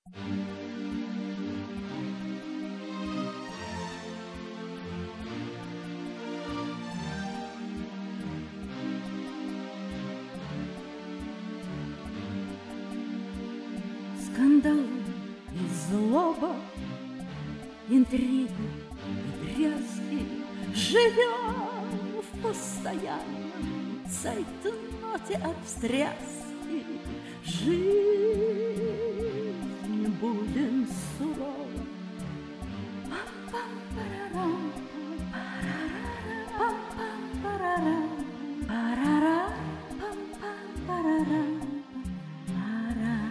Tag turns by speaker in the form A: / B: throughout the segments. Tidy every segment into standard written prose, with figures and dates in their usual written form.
A: Скандалы и злоба, интриги и дрязги, живем в постоянном цейтноте от встряски. Жизнь будем сурова. Пам-пам-парарам, пам-пам-парарам, парара, пам-пам-парарам, пара.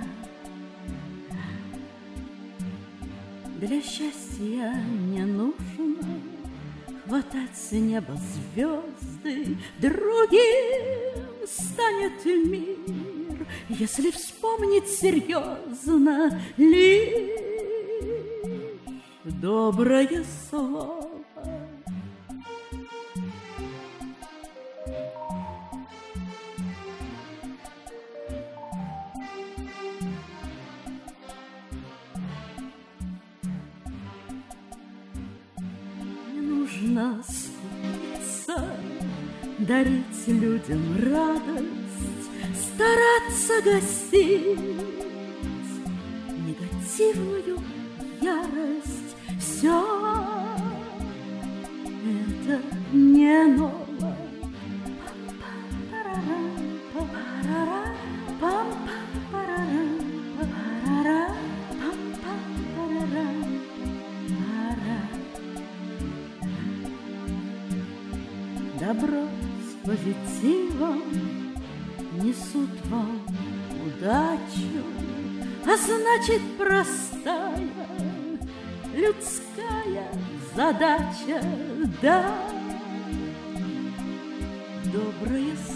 A: Для счастья не нужно хватать с неба звезды, другим станет мир, если вспомнить серьезно лишь доброе слово. Не нужно скупиться, дарить людям радость, стараться гасить негативную ярость. Все это не ново. Добро с позитивом несут вам удачу, а значит простая людская задача, да, доброе